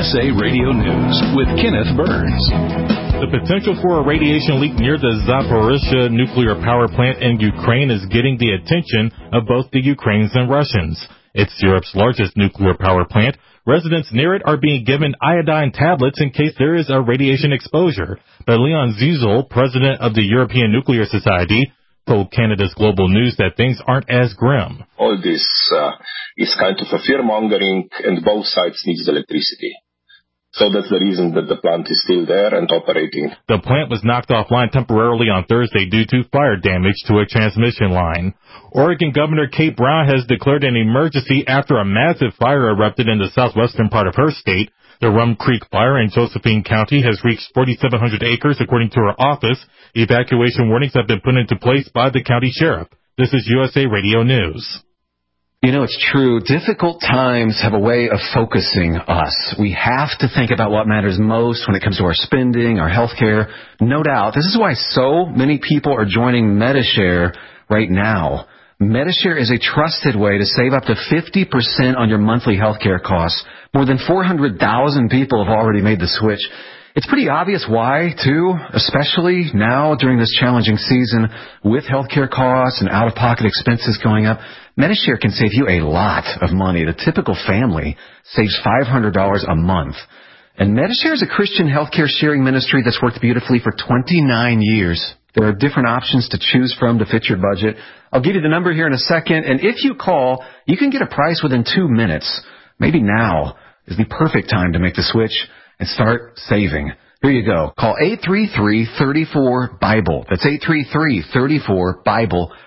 USA Radio News with Kenneth Burns. The potential for a radiation leak near the Zaporizhzhia nuclear power plant in Ukraine is getting the attention of both the Ukrainians and Russians. It's Europe's largest nuclear power plant. Residents near it are being given iodine tablets in case there is a radiation exposure. But Leon Ziezel, president of the European Nuclear Society, told Canada's Global News that things aren't as grim. All this is kind of a fear-mongering, and both sides need electricity. So that's the reason that the plant is still there and operating. The plant was knocked offline temporarily on Thursday due to fire damage to a transmission line. Oregon Governor Kate Brown has declared an emergency after a massive fire erupted in the southwestern part of her state. The Rum Creek Fire in Josephine County has reached 4,700 acres, according to her office. Evacuation warnings have been put into place by the county sheriff. This is USA Radio News. You know, it's true. Difficult times have a way of focusing us. We have to think about what matters most when it comes to our spending, our health care. No doubt. This is why so many people are joining Medi-Share right now. Medi-Share is a trusted way to save up to 50% on your monthly health care costs. More than 400,000 people have already made the switch. It's pretty obvious why, too, especially now during this challenging season with healthcare costs and out-of-pocket expenses going up. Medi-Share can save you a lot of money. The typical family saves $500 a month. And Medi-Share is a Christian healthcare sharing ministry that's worked beautifully for 29 years. There are different options to choose from to fit your budget. I'll give you the number here in a second, and if you call, you can get a price within 2 minutes. Maybe now is the perfect time to make the switch and start saving. Here you go. Call 833-34-BIBLE. That's 833-34-BIBLE.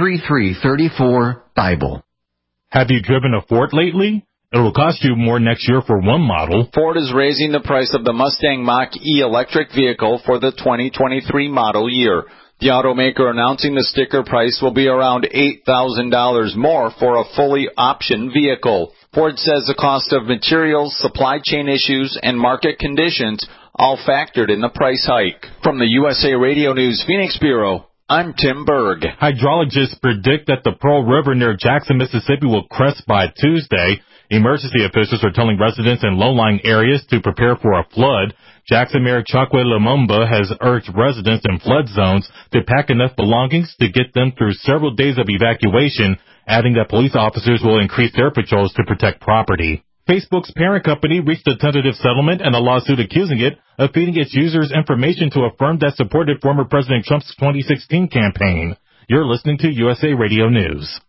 833-34-BIBLE. Have you driven a Ford lately? It will cost you more next year for one model. Ford is raising the price of the Mustang Mach-E electric vehicle for the 2023 model year. The automaker announcing the sticker price will be around $8,000 more for a fully optioned vehicle. Ford says the cost of materials, supply chain issues, and market conditions all factored in the price hike. From the USA Radio News Phoenix Bureau, I'm Tim Berg. Hydrologists predict that the Pearl River near Jackson, Mississippi will crest by Tuesday. Emergency officials are telling residents in low-lying areas to prepare for a flood. Jackson Mayor Chokwe Lumumba has urged residents in flood zones to pack enough belongings to get them through several days of evacuation, adding that police officers will increase their patrols to protect property. Facebook's parent company reached a tentative settlement in a lawsuit accusing it of feeding its users information to a firm that supported former President Trump's 2016 campaign. You're listening to USA Radio News.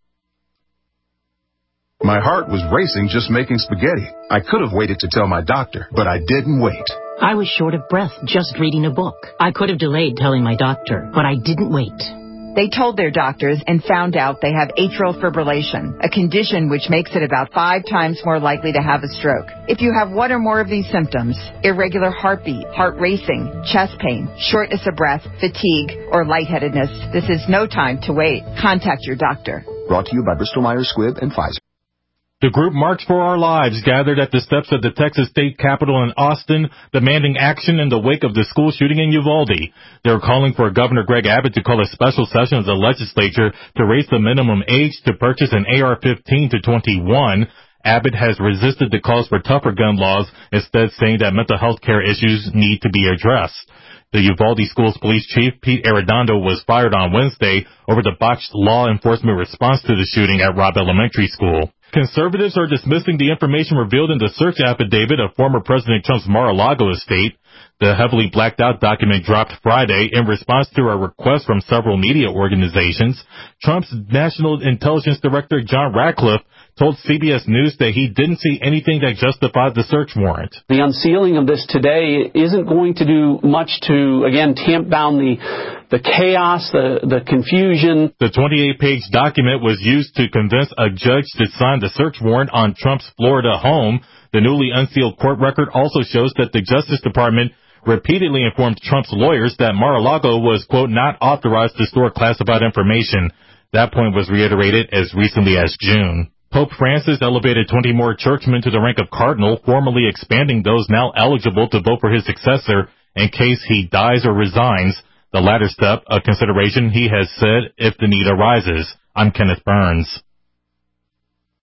My heart was racing just making spaghetti. I could have waited to tell my doctor, but I didn't wait. I was short of breath just reading a book. I could have delayed telling my doctor, but I didn't wait. They told their doctors and found out they have atrial fibrillation, a condition which makes it about 5 times more likely to have a stroke. If you have one or more of these symptoms, irregular heartbeat, heart racing, chest pain, shortness of breath, fatigue, or lightheadedness, this is no time to wait. Contact your doctor. Brought to you by Bristol Myers Squibb and Pfizer. The group March for Our Lives gathered at the steps of the Texas State Capitol in Austin, demanding action in the wake of the school shooting in Uvalde. They're calling for Governor Greg Abbott to call a special session of the legislature to raise the minimum age to purchase an AR-15 to 21. Abbott has resisted the calls for tougher gun laws, instead saying that mental health care issues need to be addressed. The Uvalde Schools Police Chief, Pete Arredondo, was fired on Wednesday over the botched law enforcement response to the shooting at Robb Elementary School. Conservatives are dismissing the information revealed in the search affidavit of former President Trump's Mar-a-Lago estate. The heavily blacked out document dropped Friday in response to a request from several media organizations. Trump's National Intelligence Director John Ratcliffe told CBS News that he didn't see anything that justified the search warrant. The unsealing of this today isn't going to do much to, again, tamp down the chaos, the confusion. The 28-page document was used to convince a judge to sign the search warrant on Trump's Florida home. The newly unsealed court record also shows that the Justice Department repeatedly informed Trump's lawyers that Mar-a-Lago was, quote, not authorized to store classified information. That point was reiterated as recently as June. Pope Francis elevated 20 more churchmen to the rank of cardinal, formally expanding those now eligible to vote for his successor in case he dies or resigns. The latter step, a consideration he has said if the need arises. I'm Kenneth Burns.